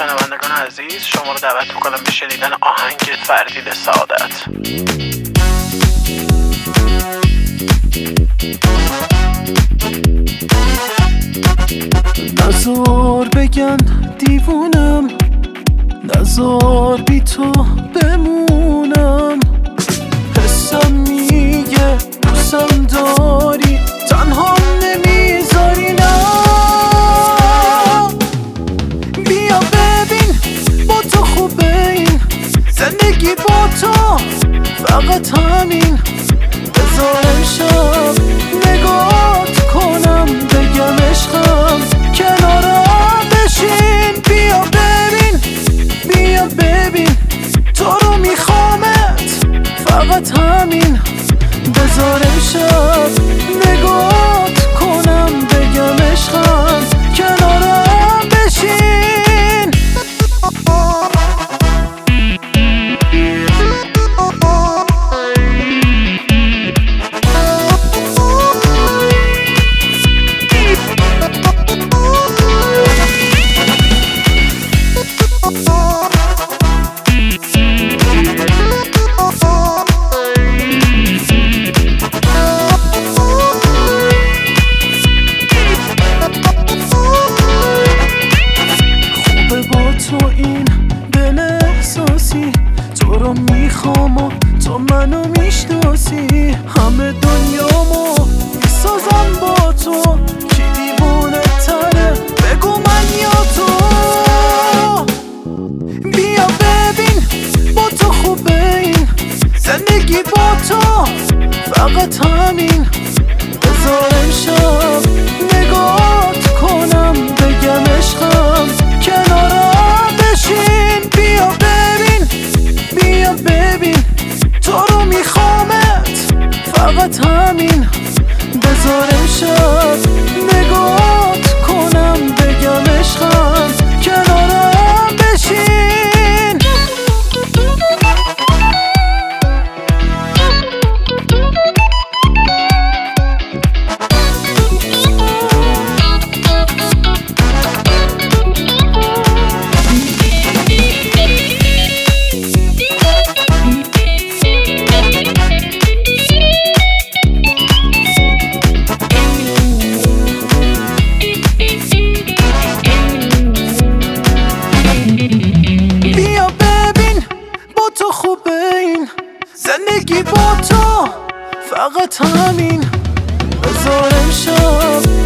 شنوندگان عزیز، شما رو دعوت میکنم به شنیدن آهنگ فردین سعادت. نزار بگن دیوونم، نزار بی تو بمونم. حسم میگه دوستم داری، تنها نمیذاری. نه بیا ببین با تو خوبه این زندگی، با تو فقط همین. بذار امشب نگات کنم، بگم عشقم کنارم بشین. بیا ببین، بیا ببین تو رو میخوامت، فقط همین. بذار امشب نگات کنم، بگم عشقم کنارم بشین. تو این دل احساسی، تو رو میخوام و تو منو میشناسی. همه دنیامو میسازم با تو، کی دیوونه تره بگو من یا تو. بیا ببین با تو خوبه این زندگی، با تو فقط همین. بذار امشب نگات کنم، بگم عشقم کنارم بشین. بیا ببین، بیا ببین تو رو میخوامت، فقط همین. بذار امشب نگات کنم، بگم عشقم کنارم بشین. زندگی با تو فقط همین. بذار امشب